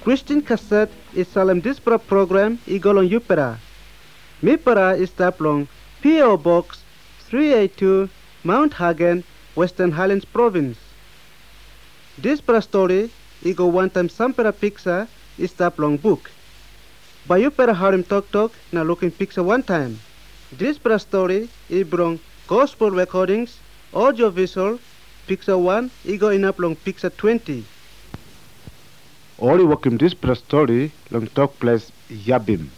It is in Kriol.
Christian cassette is Salem Dispara program igolong Yupera. Mipara is taplong P.O. Box 382 Mount Hagen, Western Highlands Province. Dispara story igo one time sampera picture is taplong book. Bayupera harim tok na looking picture one time. Dispara story ibrong gospel recordings, audio visual, picture 1 igo inaplong picture 20. Ori wakim Dispara story long talk place Yabim.